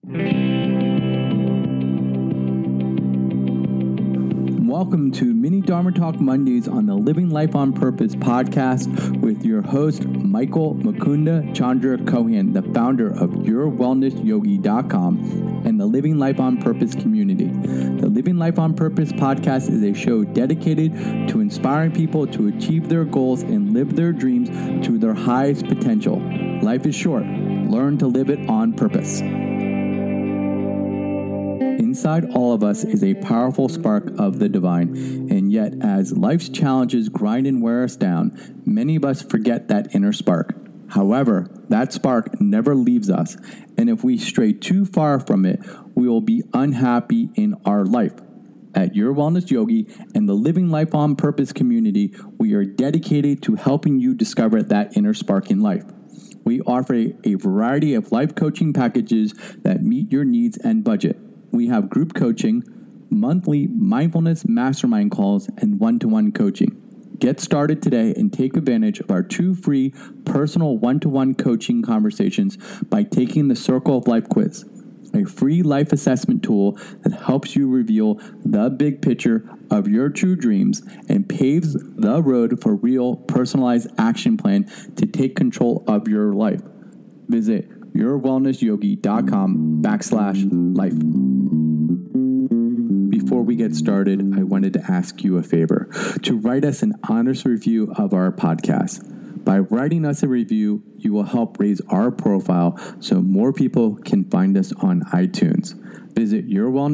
Welcome to Mini Dharma Talk Mondays on the Living Life on Purpose podcast with your host, Michael Mukunda Chandra Kohan, the founder of YourWellnessYogi.com and the Living Life on Purpose community. The Living Life on Purpose podcast is a show dedicated to inspiring people to achieve their goals and live their dreams to their highest potential. Life is short. Learn to live it on purpose. Inside all of us is a powerful spark of the divine, and yet as life's challenges grind and wear us down, many of us forget that inner spark. However, that spark never leaves us, and if we stray too far from it, we will be unhappy in our life. At Your Wellness Yogi and the Living Life on Purpose community, we are dedicated to helping you discover that inner spark in life. We offer a variety of life coaching packages that meet your needs and budget. We have group coaching, monthly mindfulness mastermind calls, and one-to-one coaching. Get started today and take advantage of our 2 free personal one-to-one coaching conversations by taking the Circle of Life quiz, a free life assessment tool that helps you reveal the big picture of your true dreams and paves the road for real personalized action plan to take control of your life. Visit YourWellnessYogi.com/life. Before we get started, I wanted to ask you a favor to write us an honest review of our podcast. By writing us a review, you will help raise our profile so more people can find us on iTunes. Visit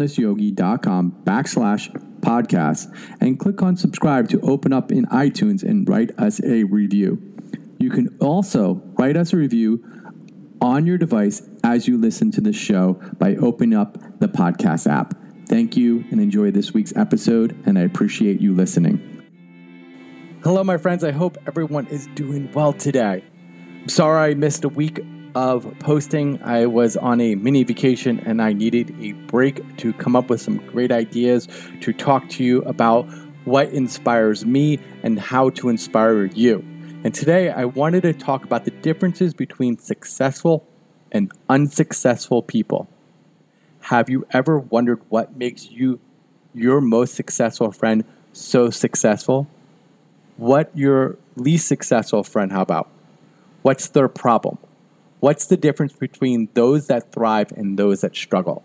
YourWellnessYogi.com/podcast and click on subscribe to open up in iTunes and write us a review. You can also write us a review on your device as you listen to the show by opening up the podcast app. Thank you and enjoy this week's episode, and I appreciate you listening. Hello, my friends. I hope everyone is doing well today. I'm sorry I missed a week of posting. I was on a mini vacation and I needed a break to come up with some great ideas to talk to you about what inspires me and how to inspire you. And today I wanted to talk about the differences between successful and unsuccessful people. Have you ever wondered what makes your most successful friend so successful? What your least successful friend, how about? What's their problem? What's the difference between those that thrive and those that struggle?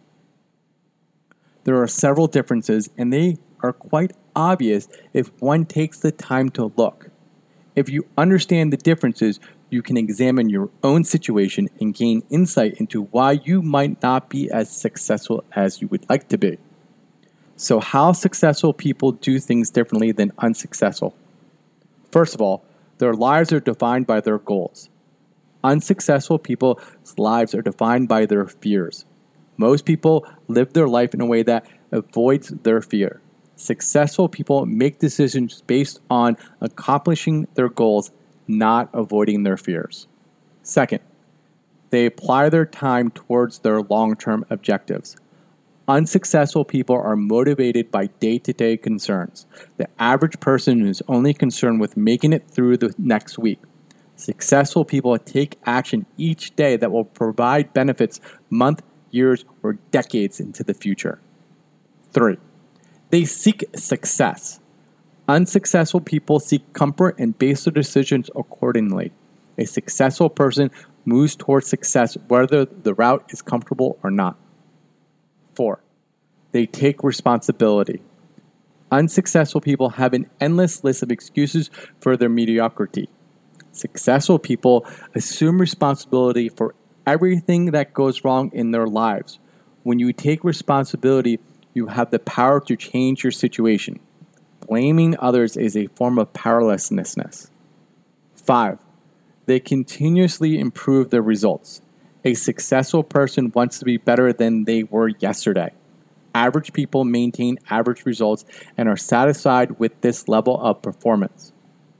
There are several differences, and they are quite obvious if one takes the time to look. If you understand the differences, you can examine your own situation and gain insight into why you might not be as successful as you would like to be. So how successful people do things differently than unsuccessful? First of all, their lives are defined by their goals. Unsuccessful people's lives are defined by their fears. Most people live their life in a way that avoids their fear. Successful people make decisions based on accomplishing their goals, not avoiding their fears. Second, they apply their time towards their long-term objectives. Unsuccessful people are motivated by day-to-day concerns. The average person is only concerned with making it through the next week. Successful people take action each day that will provide benefits months, years, or decades into the future. 3. They seek success. Unsuccessful people seek comfort and base their decisions accordingly. A successful person moves towards success whether the route is comfortable or not. 4. They take responsibility. Unsuccessful people have an endless list of excuses for their mediocrity. Successful people assume responsibility for everything that goes wrong in their lives. When you take responsibility, you have the power to change your situation. Blaming others is a form of powerlessness. 5. They continuously improve their results. A successful person wants to be better than they were yesterday. Average people maintain average results and are satisfied with this level of performance.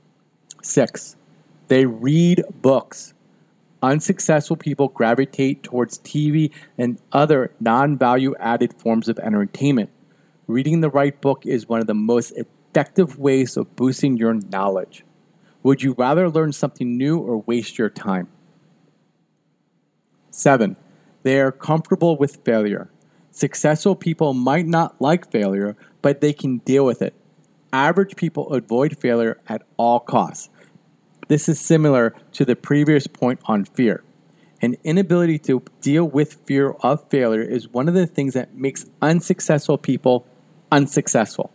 6. They read books. Unsuccessful people gravitate towards TV and other non-value-added forms of entertainment. Reading the right book is one of the most effective ways of boosting your knowledge. Would you rather learn something new or waste your time? 7. They are comfortable with failure. Successful people might not like failure, but they can deal with it. Average people avoid failure at all costs. This is similar to the previous point on fear. An inability to deal with fear of failure is one of the things that makes unsuccessful people unsuccessful.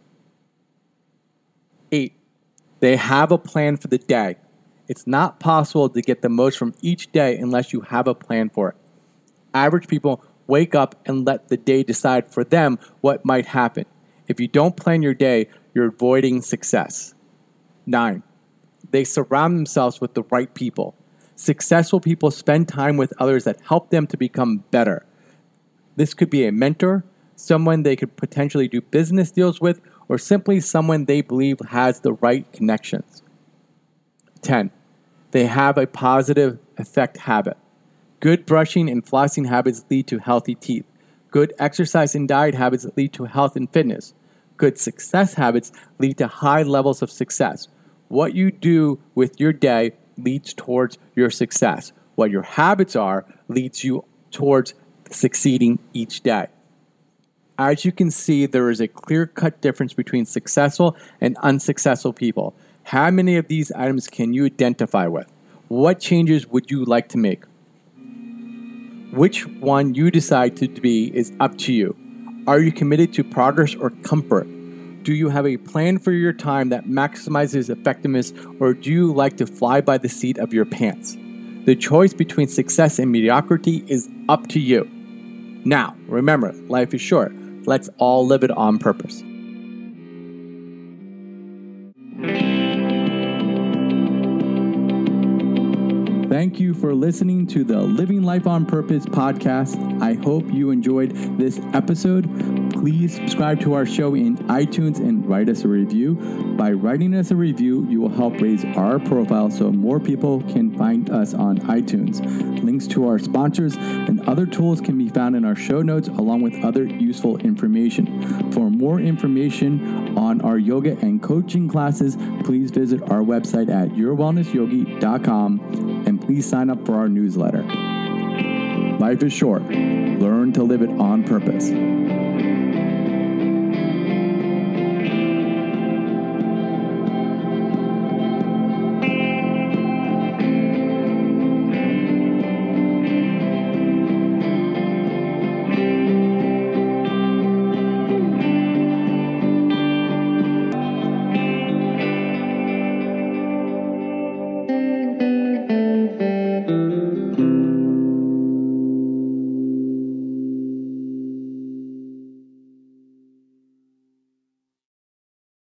8. They have a plan for the day. It's not possible to get the most from each day unless you have a plan for it. Average people wake up and let the day decide for them what might happen. If you don't plan your day, you're avoiding success. 9. They surround themselves with the right people. Successful people spend time with others that help them to become better. This could be a mentor, someone they could potentially do business deals with, or simply someone they believe has the right connections. 10. They have a positive effect habit. Good brushing and flossing habits lead to healthy teeth. Good exercise and diet habits lead to health and fitness. Good success habits lead to high levels of success. What you do with your day leads towards your success. What your habits are leads you towards succeeding each day. As you can see, there is a clear-cut difference between successful and unsuccessful people. How many of these items can you identify with? What changes would you like to make? Which one you decide to be is up to you. Are you committed to progress or comfort? Do you have a plan for your time that maximizes effectiveness, or do you like to fly by the seat of your pants? The choice between success and mediocrity is up to you. Now, remember, life is short. Let's all live it on purpose. Thank you for listening to the Living Life on Purpose podcast. I hope you enjoyed this episode. Please subscribe to our show in iTunes and write us a review. By writing us a review, you will help raise our profile so more people can find us on iTunes. Links to our sponsors and other tools can be found in our show notes along with other useful information. For more information on our yoga and coaching classes, please visit our website at yourwellnessyogi.com and please sign up for our newsletter. Life is short. Learn to live it on purpose.